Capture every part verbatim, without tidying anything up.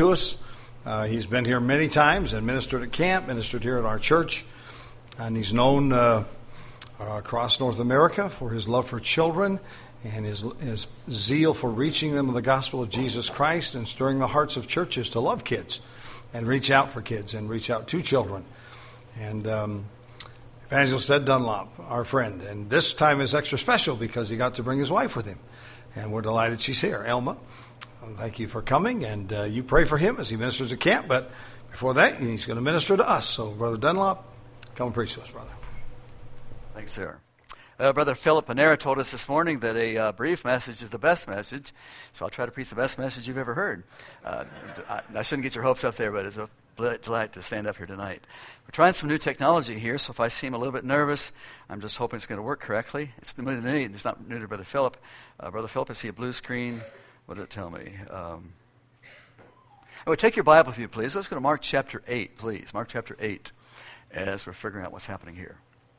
to us. Uh, he's been here many times and ministered at camp, ministered here at our church, and he's known uh, uh, across North America for his love for children and his, his zeal for reaching them with the gospel of Jesus Christ and stirring the hearts of churches to love kids and reach out for kids and reach out to children. And um, Evangelist Ed Dunlop, our friend, and this time is extra special because he got to bring his wife with him, and we're delighted she's here. Elma, thank you for coming, and uh, you pray for him as he ministers at camp, but before that, he's going to minister to us. So, Brother Dunlop, come and preach to us, brother. Thanks, sir. Uh, Brother Philip Panera told us this morning that a uh, brief message is the best message, so I'll try to preach the best message you've ever heard. Uh, I, I shouldn't get your hopes up there, but it's a delight to stand up here tonight. We're trying some new technology here, so if I seem a little bit nervous, I'm just hoping it's going to work correctly. It's new to me. It's not new to Brother Philip. Uh, Brother Philip, I see a blue screen. What did it tell me? Um, oh, take your Bible, if you please. Let's go to Mark chapter eight, please. Mark chapter eight, as we're figuring out what's happening here.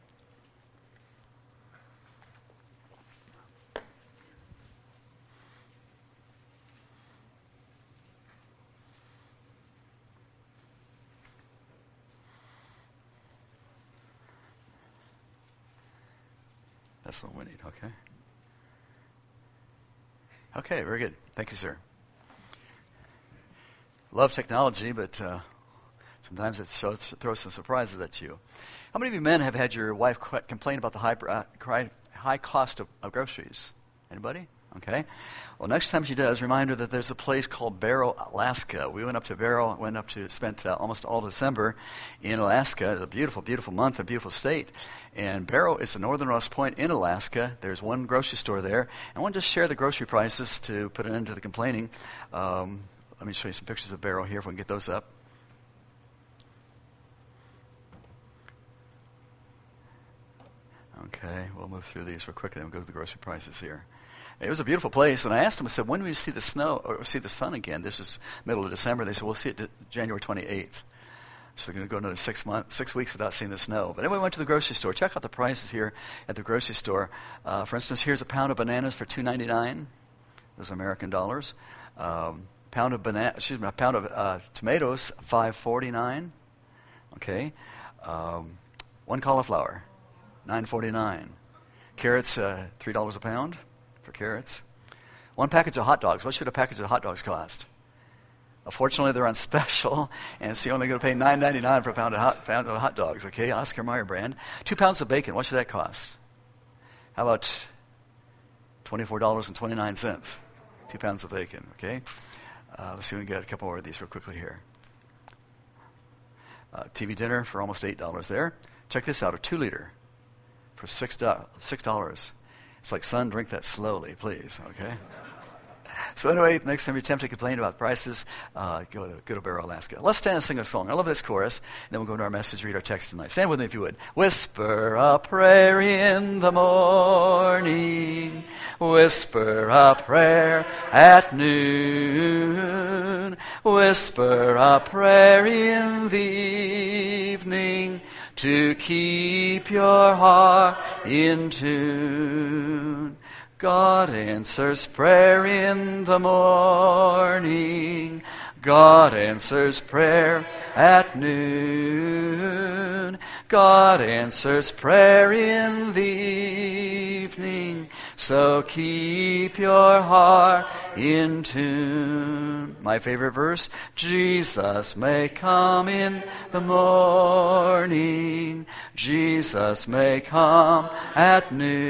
That's the one we need, okay. Okay, very good. Thank you, sir. Love technology, but uh, sometimes it shows, throws some surprises at you. How many of you men have had your wife qu- complain about the high, uh, high cost of, of groceries? Anybody? Okay. Well, next time she does, remind her that there's a place called Barrow, Alaska. We went up to Barrow, went up to, spent uh, almost all December in Alaska. It's a beautiful, beautiful month, a beautiful state. And Barrow is the northernmost point in Alaska. There's one grocery store there. I want to just share the grocery prices to put an end to the complaining. Um, let me show you some pictures of Barrow here if we can get those up. Okay, we'll move through these real quickly and we'll go to the grocery prices here. It was a beautiful place, and I asked them, I said, when will you see the snow, or see the sun again? This is middle of December. They said, we'll see it January twenty-eighth. So they're going to go another six months, six weeks without seeing the snow. But anyway, we went to the grocery store. Check out the prices here at the grocery store. Uh, for instance, here's a pound of bananas for two ninety-nine. Those are American dollars. Um, pound of banana, excuse me, a pound of uh, tomatoes, five forty-nine. Okay. Um, one cauliflower, nine forty-nine. Carrots, uh, three dollars a pound for carrots. One package of hot dogs. What should a package of hot dogs cost? Unfortunately, they're on special, and so you're only going to pay nine ninety-nine for a pound of hot, pound of hot dogs, okay? Oscar Mayer brand. Two pounds of bacon. What should that cost? How about twenty-four dollars and twenty-nine cents? Two pounds of bacon, okay? Uh, let's see if we can get a couple more of these real quickly here. Uh, T V dinner for almost eight dollars there. Check this out, a two-liter for six dollars. It's like, son, drink that slowly, please, okay? So anyway, next time you're tempted to complain about prices, uh, go to go to Barrow, Alaska. Let's stand and sing a song. I love this chorus. And then we'll go to our message, read our text tonight. Stand with me if you would. Whisper a prayer in the morning. Whisper a prayer at noon. Whisper a prayer in the evening to keep your heart in tune. God answers prayer in the morning. God answers prayer at noon. God answers prayer in the evening. So keep your heart in tune. My favorite verse, Jesus may come in the morning. Jesus may come at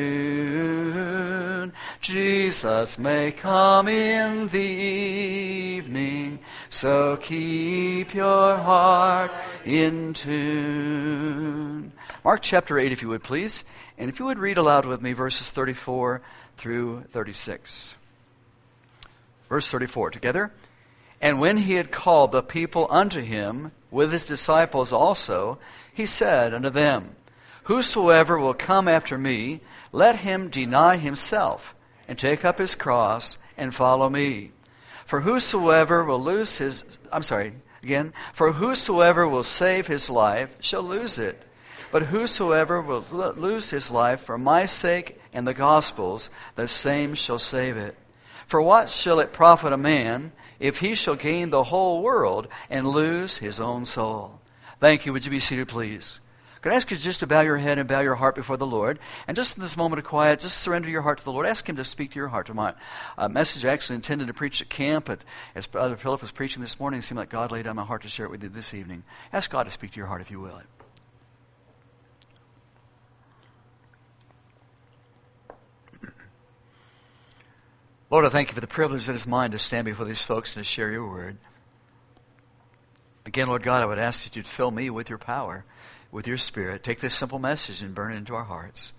noon. Jesus may come in the evening. So keep your heart in tune. Mark chapter eight, if you would, please. And if you would read aloud with me verses thirty-four through thirty-six. Verse thirty-four, together. And when he had called the people unto him, with his disciples also, he said unto them, Whosoever will come after me, let him deny himself, and take up his cross, and follow me. For whosoever will lose his, I'm sorry, again, for whosoever will save his life shall lose it. But whosoever will lose his life for my sake and the gospel's, the same shall save it. For what shall it profit a man if he shall gain the whole world and lose his own soul? Thank you. Would you be seated, please? Could I ask you just to bow your head and bow your heart before the Lord? And just in this moment of quiet, just surrender your heart to the Lord. Ask him to speak to your heart. To my uh, message I actually intended to preach at camp, but as Brother Philip was preaching this morning, it seemed like God laid on my heart to share it with you this evening. Ask God to speak to your heart if you will. Lord, I thank you for the privilege that is mine to stand before these folks and to share your word. Again, Lord God, I would ask that you'd fill me with your power, with your Spirit. Take this simple message and burn it into our hearts.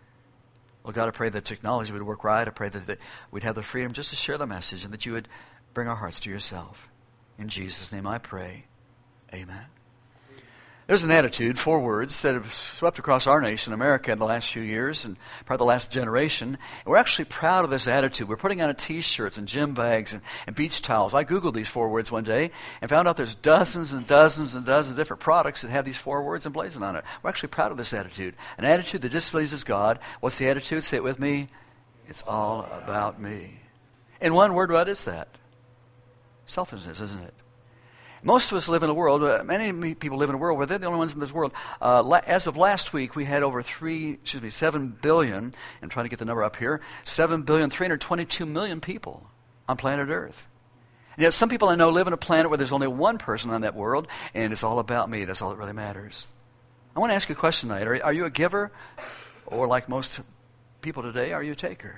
Lord God, I pray that technology would work right. I pray that, that we'd have the freedom just to share the message and that you would bring our hearts to yourself. In Jesus' name I pray. Amen. There's an attitude, four words, that have swept across our nation, America, in the last few years and probably the last generation. And we're actually proud of this attitude. We're putting on T-shirts and gym bags and, and beach towels. I Googled these four words one day and found out there's dozens and dozens and dozens of different products that have these four words emblazoned on it. We're actually proud of this attitude. An attitude that displeases God. What's the attitude? Say it with me. It's all about me. In one word, what is that? Selfishness, isn't it? Most of us live in a world, uh, many people live in a world where they're the only ones in this world. Uh, la- as of last week, we had over three, excuse me, seven billion, I'm trying to get the number up here, seven billion, three hundred twenty-two million people on planet Earth. And yet some people I know live on a planet where there's only one person on that world, and it's all about me. That's all that really matters. I want to ask you a question tonight. Are, are you a giver? Or like most people today, are you a taker?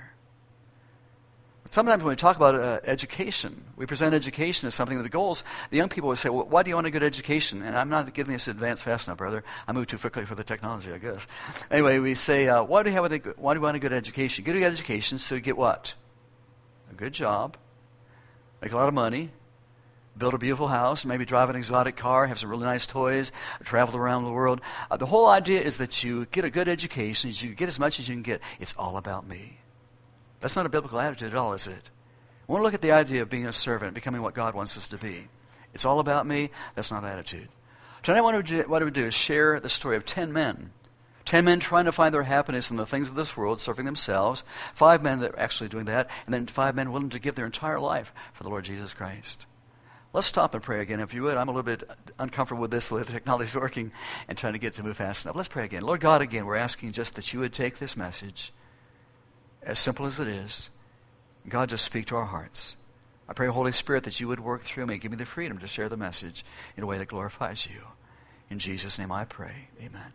Sometimes when we talk about uh, education, we present education as something that the goals, the young people would say, well, why do you want a good education? And I'm not getting this advanced fast enough, brother. I moved too quickly for the technology, I guess. Anyway, we say, uh, why, do you have a, why do you want a good education? Get a good education so you get what? A good job, make a lot of money, build a beautiful house, maybe drive an exotic car, have some really nice toys, travel around the world. Uh, the whole idea is that you get a good education, you get as much as you can get. It's all about me. That's not a biblical attitude at all, is it? I want to look at the idea of being a servant, becoming what God wants us to be. It's all about me. That's not attitude. Tonight what I would do, what I would do is share the story of ten men. Ten men trying to find their happiness in the things of this world, serving themselves. Five men that are actually doing that. And then five men willing to give their entire life for the Lord Jesus Christ. Let's stop and pray again, if you would. I'm a little bit uncomfortable with this. The technology is working and trying to get to move fast enough. Let's pray again. Lord God, again, we're asking just that you would take this message, as simple as it is, God, just speak to our hearts. I pray, Holy Spirit, that you would work through me. Give me the freedom to share the message in a way that glorifies you. In Jesus' name I pray. Amen.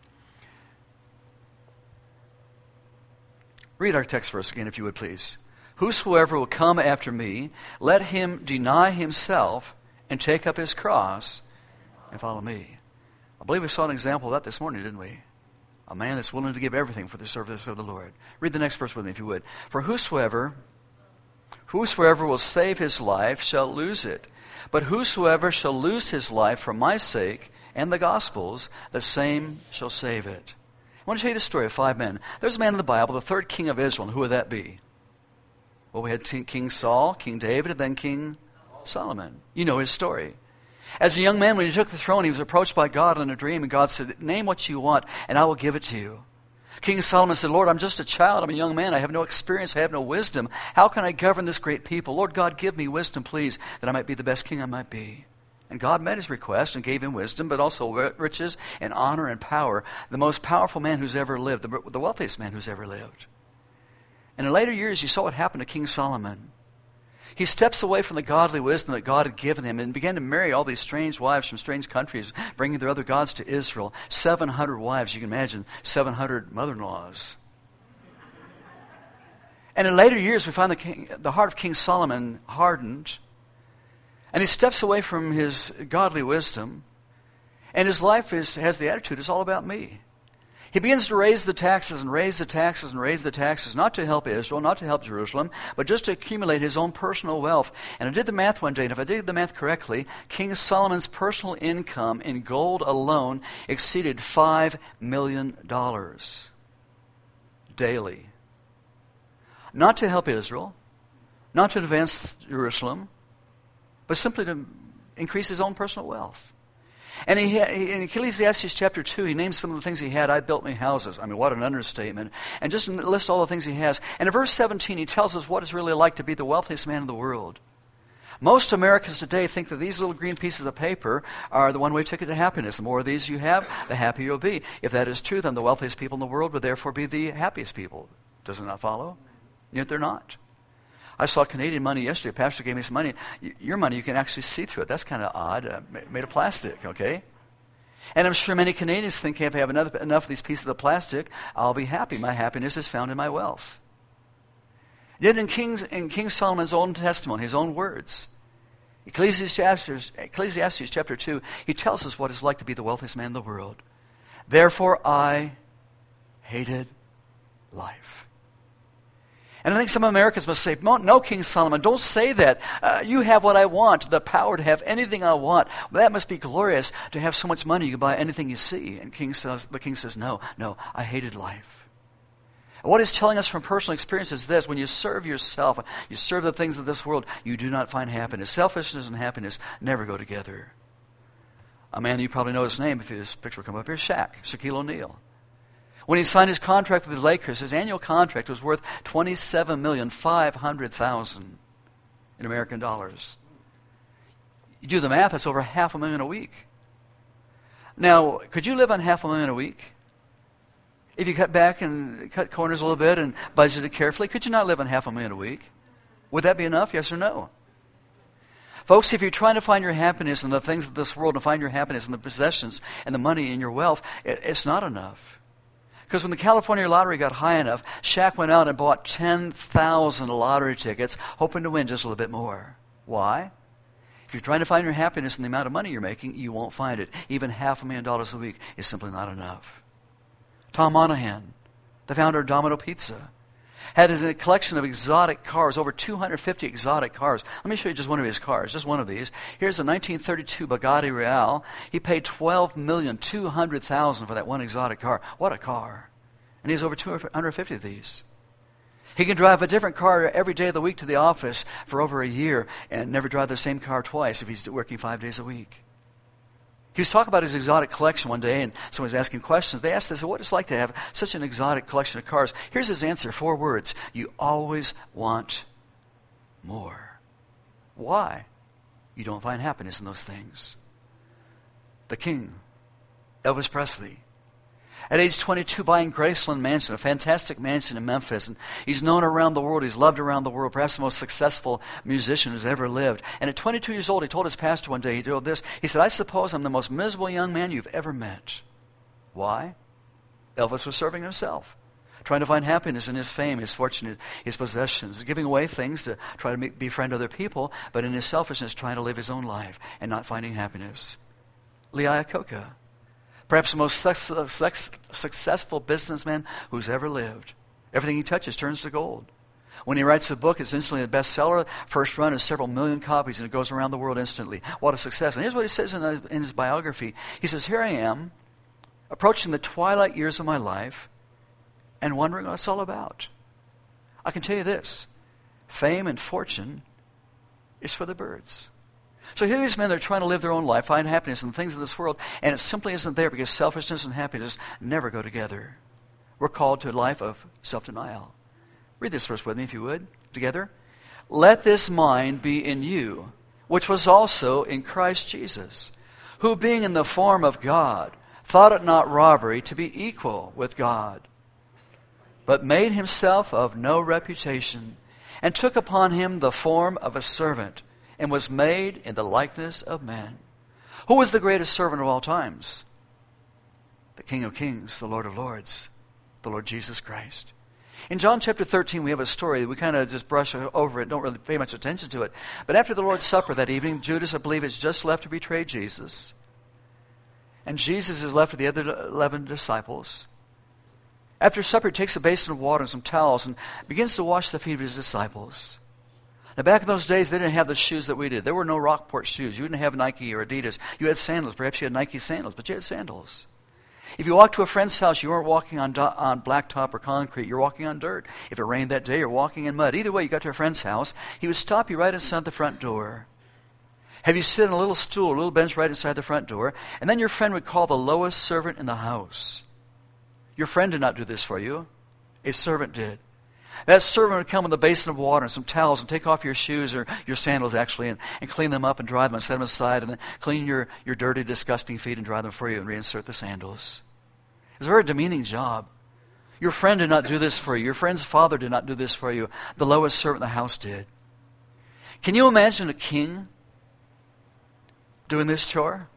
Read our text verse again, if you would, please. Whosoever will come after me, let him deny himself and take up his cross and follow me. I believe we saw an example of that this morning, didn't we? A man that's willing to give everything for the service of the Lord. Read the next verse with me, if you would. For whosoever, whosoever will save his life shall lose it. But whosoever shall lose his life for my sake and the gospel's, the same shall save it. I want to tell you the story of five men. There's a man in the Bible, the third king of Israel. And who would that be? Well, we had King Saul, King David, and then King Solomon. You know his story. As a young man, when he took the throne, he was approached by God in a dream, and God said, name what you want, and I will give it to you. King Solomon said, Lord, I'm just a child. I'm a young man. I have no experience. I have no wisdom. How can I govern this great people? Lord God, give me wisdom, please, that I might be the best king I might be. And God met his request and gave him wisdom, but also riches and honor and power. The most powerful man who's ever lived, the, the wealthiest man who's ever lived. And in later years, you saw what happened to King Solomon. He steps away from the godly wisdom that God had given him and began to marry all these strange wives from strange countries, bringing their other gods to Israel. seven hundred wives, you can imagine, seven hundred mother-in-laws. And in later years, we find the, king, the heart of King Solomon hardened, and he steps away from his godly wisdom, and his life is, has the attitude, it's all about me. He begins to raise the taxes and raise the taxes and raise the taxes, not to help Israel, not to help Jerusalem, but just to accumulate his own personal wealth. And I did the math one day, and if I did the math correctly, King Solomon's personal income in gold alone exceeded five million dollars daily. Not to help Israel, not to advance Jerusalem, but simply to increase his own personal wealth. And he, in Ecclesiastes chapter two, he names some of the things he had. I built me houses. I mean, what an understatement. And just list all the things he has. And in verse seventeen, he tells us what it's really like to be the wealthiest man in the world. Most Americans today think that these little green pieces of paper are the one-way ticket to happiness. The more of these you have, the happier you'll be. If that is true, then the wealthiest people in the world would therefore be the happiest people. Does it not follow? Yet they're not. I saw Canadian money yesterday. A pastor gave me some money. Your money, you can actually see through it. That's kind of odd. Uh, made of plastic, okay? And I'm sure many Canadians think if I have enough, enough of these pieces of plastic, I'll be happy. My happiness is found in my wealth. Yet in, King's, in King Solomon's own testimony, his own words, Ecclesiastes, Ecclesiastes chapter two, he tells us what it's like to be the wealthiest man in the world. Therefore I hated life. And I think some Americans must say, no, King Solomon, don't say that. Uh, you have what I want, the power to have anything I want. Well, that must be glorious to have so much money you can buy anything you see. And king says, the king says, no, no, I hated life. What he's telling us from personal experience is this: when you serve yourself, you serve the things of this world, you do not find happiness. Selfishness and happiness never go together. A man you probably know his name if his picture will come up here, Shaq, Shaquille O'Neal. When he signed his contract with the Lakers, his annual contract was worth twenty-seven million five hundred thousand dollars in American dollars. You do the math, that's over half a million a week. Now, could you live on half a million a week? If you cut back and cut corners a little bit and budgeted carefully, could you not live on half a million a week? Would that be enough, yes or no? Folks, if you're trying to find your happiness in the things of this world and find your happiness in the possessions and the money and your wealth, it, it's not enough. Because when the California lottery got high enough, Shaq went out and bought ten thousand lottery tickets, hoping to win just a little bit more. Why? If you're trying to find your happiness in the amount of money you're making, you won't find it. Even half a million dollars a week is simply not enough. Tom Monahan, the founder of Domino Pizza, had a collection of exotic cars, over two hundred fifty exotic cars. Let me show you just one of his cars, just one of these. Here's a nineteen thirty-two Bugatti Real. He paid twelve million two hundred thousand dollars for that one exotic car. What a car. And he has over two hundred fifty of these. He can drive a different car every day of the week to the office for over a year and never drive the same car twice if he's working five days a week. He was talking about his exotic collection one day, and someone was asking questions. They asked us what it's like to have such an exotic collection of cars. Here's his answer, four words. You always want more. Why? You don't find happiness in those things. The king, Elvis Presley, at age twenty-two, buying Graceland Mansion, a fantastic mansion in Memphis. And he's known around the world. He's loved around the world. Perhaps the most successful musician who's ever lived. And at twenty-two years old, he told his pastor one day, he told this, he said, I suppose I'm the most miserable young man you've ever met. Why? Elvis was serving himself, trying to find happiness in his fame, his fortune, his possessions, giving away things to try to make, befriend other people, but in his selfishness, trying to live his own life and not finding happiness. Lee Iacocca, perhaps the most successful businessman who's ever lived. Everything he touches turns to gold. When he writes a book, it's instantly a bestseller. First run is several million copies, and it goes around the world instantly. What a success. And here's what he says in, a, in his biography. He says, here I am, approaching the twilight years of my life, and wondering what it's all about. I can tell you this, fame and fortune is for the birds. So here these men, they're trying to live their own life, find happiness in the things of this world, and it simply isn't there because selfishness and happiness never go together. We're called to a life of self-denial. Read this verse with me, if you would, together. Let this mind be in you, which was also in Christ Jesus, who being in the form of God, thought it not robbery to be equal with God, but made himself of no reputation, and took upon him the form of a servant, and was made in the likeness of man. Who was the greatest servant of all times? The King of Kings, the Lord of Lords, the Lord Jesus Christ. In John chapter thirteen, we have a story. We kind of just brush over it, don't really pay much attention to it. But after the Lord's Supper that evening, Judas, I believe, has just left to betray Jesus. And Jesus is left with the other eleven disciples. After supper, he takes a basin of water and some towels and begins to wash the feet of his disciples. Now, back in those days, they didn't have the shoes that we did. There were no Rockport shoes. You didn't have Nike or Adidas. You had sandals. Perhaps you had Nike sandals, but you had sandals. If you walked to a friend's house, you weren't walking on, do- on blacktop or concrete. You're walking on dirt. If it rained that day, you're walking in mud. Either way, you got to a friend's house, he would stop you right inside the front door. Have you sit on a little stool, a little bench right inside the front door, and then your friend would call the lowest servant in the house. Your friend did not do this for you. A servant did. That servant would come with a basin of water and some towels and take off your shoes or your sandals, actually, and, and clean them up and dry them and set them aside, and then clean your, your dirty, disgusting feet and dry them for you and reinsert the sandals. It was a very demeaning job. Your friend did not do this for you. Your friend's father did not do this for you. The lowest servant in the house did. Can you imagine a king doing this chore?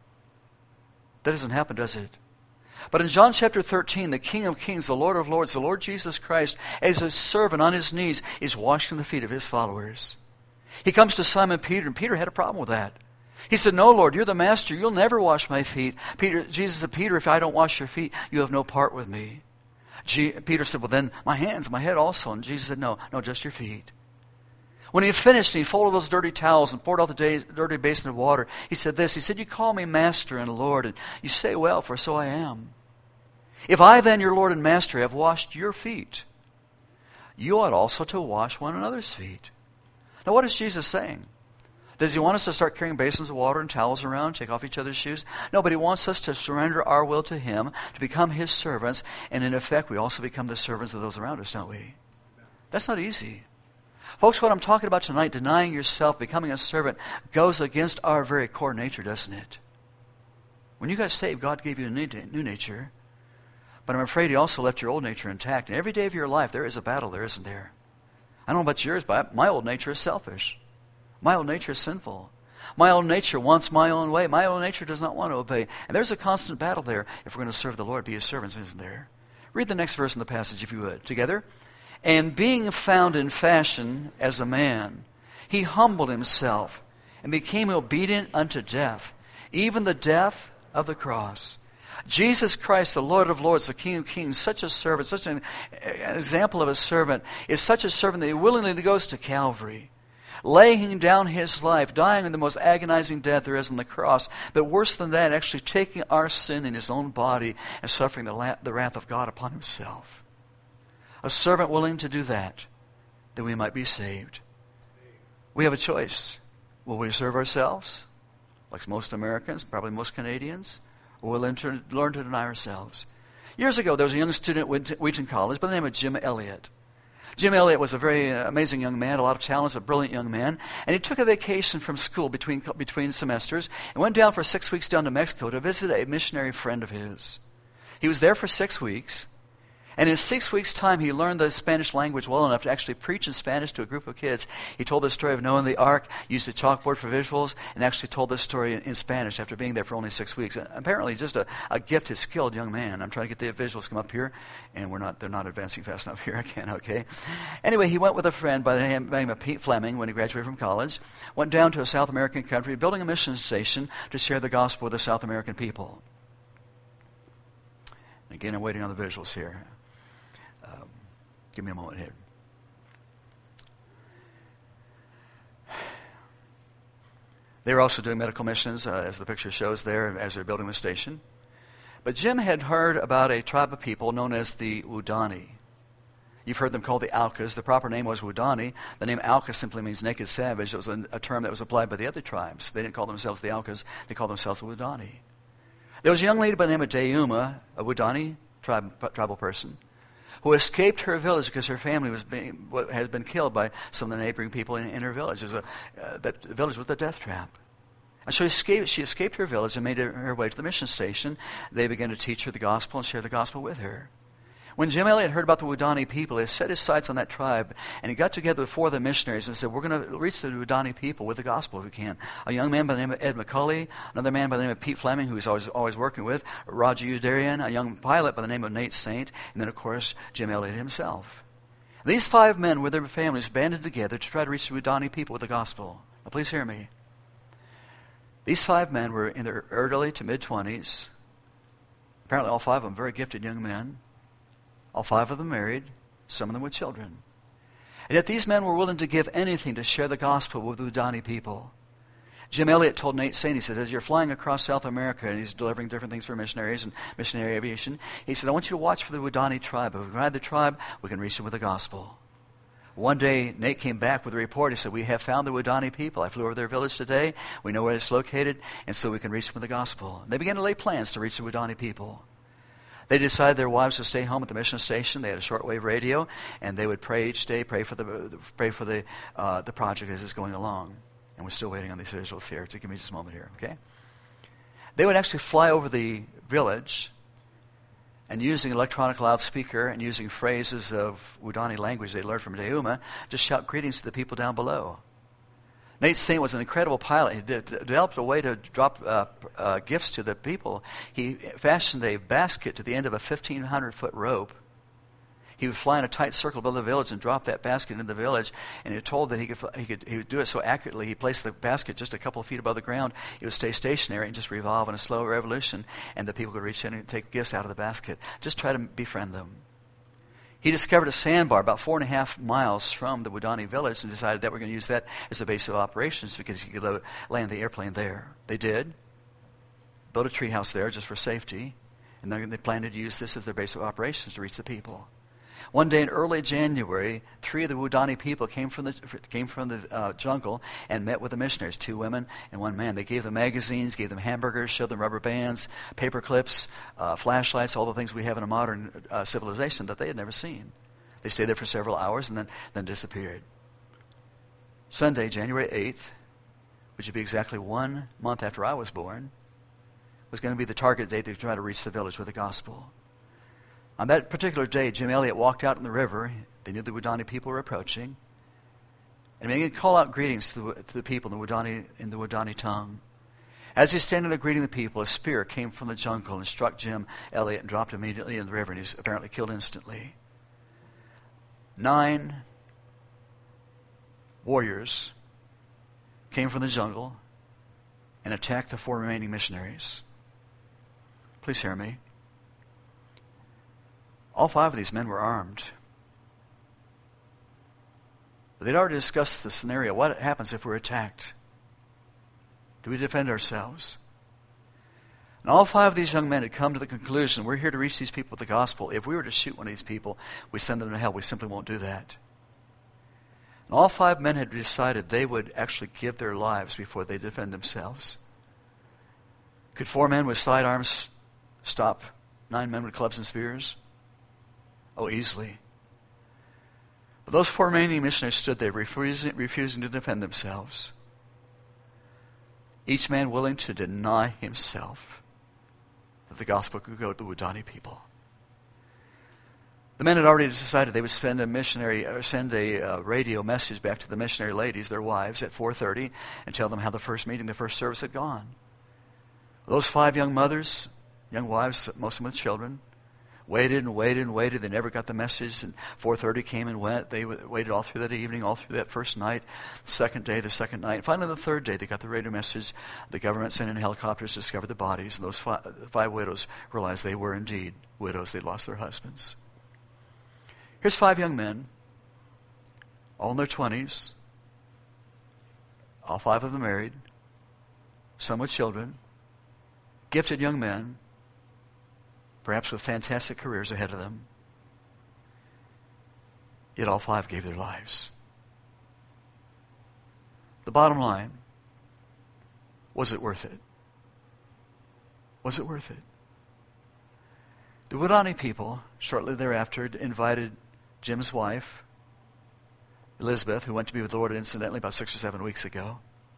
That doesn't happen, does it? But in John chapter thirteen, the King of Kings, the Lord of Lords, the Lord Jesus Christ, as a servant on his knees, is washing the feet of his followers. He comes to Simon Peter, and Peter had a problem with that. He said, "No, Lord, you're the master. You'll never wash my feet." Peter, Jesus said, "Peter, if I don't wash your feet, you have no part with me." G- Peter said, "Well, then my hands, my head also." And Jesus said, no, no, just your feet. When he finished, he folded those dirty towels and poured out the day, dirty basin of water. He said this, he said, "You call me Master and Lord, and you say well, for so I am. If I then, your Lord and Master, have washed your feet, you ought also to wash one another's feet." Now, what is Jesus saying? Does he want us to start carrying basins of water and towels around, take off each other's shoes? No, but he wants us to surrender our will to him, to become his servants, and in effect, we also become the servants of those around us, don't we? That's not easy. Folks, what I'm talking about tonight, denying yourself, becoming a servant, goes against our very core nature, doesn't it? When you got saved, God gave you a new nature, but I'm afraid he also left your old nature intact. And every day of your life, there is a battle there, isn't there? I don't know about yours, but my old nature is selfish. My old nature is sinful. My old nature wants my own way. My old nature does not want to obey. And there's a constant battle there if we're going to serve the Lord, be his servants, isn't there? Read the next verse in the passage, if you would, together. "And being found in fashion as a man, he humbled himself and became obedient unto death, even the death of the cross." Jesus Christ, the Lord of Lords, the King of Kings, such a servant, such an, an example of a servant, is such a servant that he willingly goes to Calvary, laying down his life, dying in the most agonizing death there is on the cross, but worse than that, actually taking our sin in his own body and suffering the, la- the wrath of God upon himself. A servant willing to do that, that we might be saved. We have a choice. Will we serve ourselves, like most Americans, probably most Canadians, or will we learn to, learn to deny ourselves? Years ago, there was a young student at Wheaton College by the name of Jim Elliott. Jim Elliott was a very amazing young man, a lot of talents, a brilliant young man, and he took a vacation from school between, between semesters and went down for six weeks down to Mexico to visit a missionary friend of his. He was there for six weeks. And in six weeks' time, he learned the Spanish language well enough to actually preach in Spanish to a group of kids. He told the story of Noah and the ark, used a chalkboard for visuals, and actually told this story in, in Spanish after being there for only six weeks. And apparently, just a, a gifted, skilled young man. I'm trying to get the visuals to come up here, and we're not, they're not advancing fast enough here again, okay? Anyway, he went with a friend by the name of Pete Fleming when he graduated from college, went down to a South American country, building a mission station to share the gospel with the South American people. Again, I'm waiting on the visuals here. Um, give me a moment here. They were also doing medical missions, uh, as the picture shows there, as they're building the station. But Jim had heard about a tribe of people known as the Waodani. You've heard them called the Aucas. The proper name was Waodani. The name Auca simply means naked savage. It was a, a term that was applied by the other tribes. They didn't call themselves the Aucas. They called themselves the Waodani. There was a young lady by the name of Deuma, a Waodani tribe, tribal person, who escaped her village because her family was being, had been killed by some of the neighboring people in, in her village. It was a, uh, that village was a death trap. And so she escaped, she escaped her village and made her, her way to the mission station. They began to teach her the gospel and share the gospel with her. When Jim Elliott heard about the Waodani people, he set his sights on that tribe, and he got together with four of the missionaries and said, we're going to reach the Waodani people with the gospel if we can. A young man by the name of Ed McCulley, another man by the name of Pete Fleming, who he's always, always working with, Roger Udarian, a young pilot by the name of Nate Saint, and then, of course, Jim Elliott himself. These five men with their families banded together to try to reach the Waodani people with the gospel. Now, please hear me. These five men were in their early to mid-twenties. Apparently all five of them very gifted young men. All five of them married, some of them with children. And yet these men were willing to give anything to share the gospel with the Waodani people. Jim Elliott told Nate Saint, he said, as you're flying across South America, and he's delivering different things for missionaries and missionary aviation, he said, I want you to watch for the Waodani tribe. If we can ride the tribe, we can reach them with the gospel. One day, Nate came back with a report. He said, we have found the Waodani people. I flew over their village today. We know where it's located, and so we can reach them with the gospel. And they began to lay plans to reach the Waodani people. They decided their wives would stay home at the mission station. They had a shortwave radio, and they would pray each day, pray for the pray for the uh, the project as it's going along. And we're still waiting on these visuals here. So give me just a moment here, okay? They would actually fly over the village, and using electronic loudspeaker and using phrases of Woodani language they learned from Deuma, just shout greetings to the people down below. Nate Saint was an incredible pilot. He did, developed a way to drop uh, uh, gifts to the people. He fashioned a basket to the end of a fifteen hundred foot rope. He would fly in a tight circle above the village and drop that basket into the village. And he was told that he could, he could he would do it so accurately. He placed the basket just a couple of feet above the ground. It would stay stationary and just revolve in a slow revolution, and the people could reach in and take gifts out of the basket. Just try to befriend them. He discovered a sandbar about four and a half miles from the Woodani village and decided that we're going to use that as the base of operations because he could land the airplane there. They did. Built a treehouse there just for safety. And then they planned to use this as their base of operations to reach the people. One day in early January, three of the Woodani people came from the came from the uh, jungle and met with the missionaries, two women and one man. They gave them magazines, gave them hamburgers, showed them rubber bands, paper clips, uh, flashlights, all the things we have in a modern uh, civilization that they had never seen. They stayed there for several hours and then, then disappeared. Sunday, January eighth, which would be exactly one month after I was born, was going to be the target date to try to reach the village with the gospel. On that particular day, Jim Elliot walked out in the river. They knew the Woodani people were approaching. And he began to call out greetings to the, to the people in the Woodani, in the Woodani tongue. As he's standing there greeting the people, a spear came from the jungle and struck Jim Elliot and dropped immediately in the river, and he's apparently killed instantly. Nine warriors came from the jungle and attacked the four remaining missionaries. Please hear me. All five of these men were armed. But they'd already discussed the scenario. What happens if we're attacked? Do we defend ourselves? And all five of these young men had come to the conclusion, we're here to reach these people with the gospel. If we were to shoot one of these people, we send them to hell. We simply won't do that. And all five men had decided they would actually give their lives before they defend themselves. Could four men with sidearms stop nine men with clubs and spears? Oh, easily. But those four remaining missionaries stood there, refusing, refusing to defend themselves. Each man willing to deny himself that the gospel could go to the Woodani people. The men had already decided they would send a missionary, or send a uh, radio message back to the missionary ladies, their wives, at four thirty, and tell them how the first meeting, the first service had gone. Those five young mothers, young wives, most of them with children, waited and waited and waited. They never got the message. And four thirty came and went. They waited all through that evening, all through that first night, the second day, the second night. Finally, the third day, they got the radio message. The government sent in helicopters to discover the bodies. And those five, five widows realized they were indeed widows. They'd lost their husbands. Here's five young men, all in their twenties, all five of them married, some with children, gifted young men, perhaps with fantastic careers ahead of them. Yet all five gave their lives. The bottom line, was it worth it? Was it worth it? The Woodani people, shortly thereafter, invited Jim's wife, Elizabeth, who went to be with the Lord incidentally about six or seven weeks ago.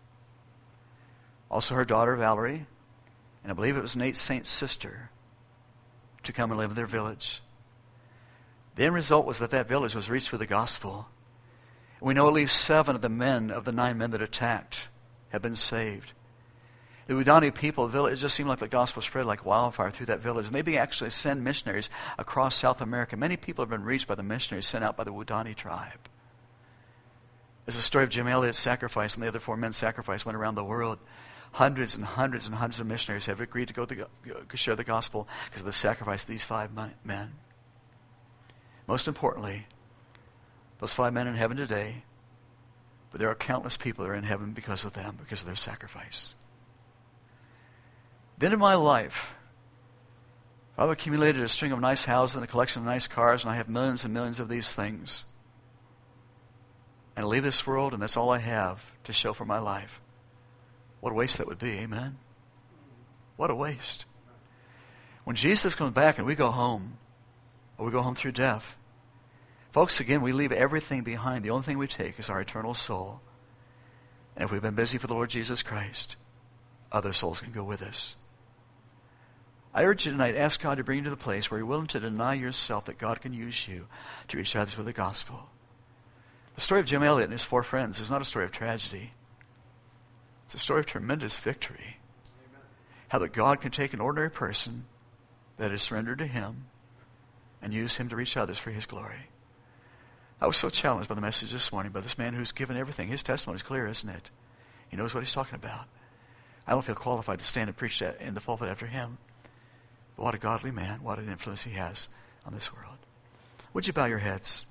Also her daughter, Valerie, and I believe it was Nate Saint's sister, to come and live in their village. The end result was that that village was reached with the gospel. We know at least seven of the men, of the nine men that attacked, have been saved. The Woodani people, it just seemed like the gospel spread like wildfire through that village. And they began actually send missionaries across South America. Many people have been reached by the missionaries sent out by the Woodani tribe. As the story of Jim Elliot's sacrifice and the other four men's sacrifice went around the world, hundreds and hundreds and hundreds of missionaries have agreed to go to share the gospel because of the sacrifice of these five men. Most importantly, those five men in heaven today, but there are countless people that are in heaven because of them, because of their sacrifice. Then in my life, I've accumulated a string of nice houses and a collection of nice cars, and I have millions and millions of these things. And I leave this world, and that's all I have to show for my life. What a waste that would be, amen? What a waste. When Jesus comes back and we go home, or we go home through death, folks, again, we leave everything behind. The only thing we take is our eternal soul. And if we've been busy for the Lord Jesus Christ, other souls can go with us. I urge you tonight, ask God to bring you to the place where you're willing to deny yourself that God can use you to reach others with the gospel. The story of Jim Elliot and his four friends is not a story of tragedy. It's a story of tremendous victory. Amen. How that God can take an ordinary person that is surrendered to Him and use him to reach others for His glory. I was so challenged by the message this morning by this man who's given everything. His testimony is clear, isn't it? He knows what he's talking about. I don't feel qualified to stand and preach that in the pulpit after him. But what a godly man, what an influence he has on this world. Would you bow your heads?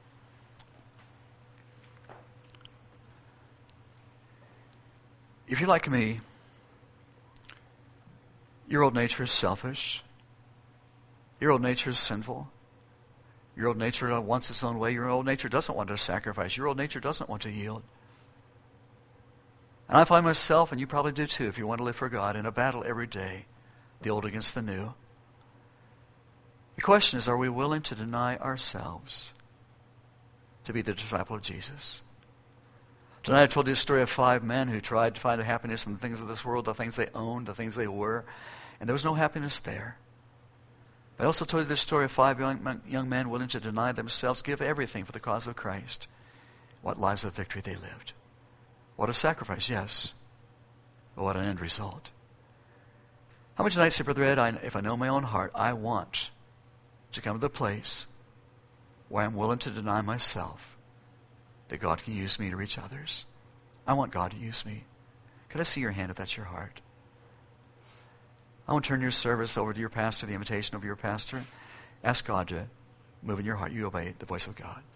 If you're like me, your old nature is selfish. Your old nature is sinful. Your old nature wants its own way. Your old nature doesn't want to sacrifice. Your old nature doesn't want to yield. And I find myself, and you probably do too, if you want to live for God, in a battle every day, the old against the new. The question is, are we willing to deny ourselves to be the disciple of Jesus? Tonight I told you the story of five men who tried to find a happiness in the things of this world, the things they owned, the things they were, and there was no happiness there. I also told you the story of five young, young men willing to deny themselves, give everything for the cause of Christ. What lives of victory they lived. What a sacrifice, yes, but what an end result. How much tonight say, Brother Ed, I, if I know my own heart, I want to come to the place where I'm willing to deny myself that God can use me to reach others. I want God to use me. Could I see your hand if that's your heart? I want to turn your service over to your pastor, the invitation of your pastor. Ask God to move in your heart. You obey the voice of God.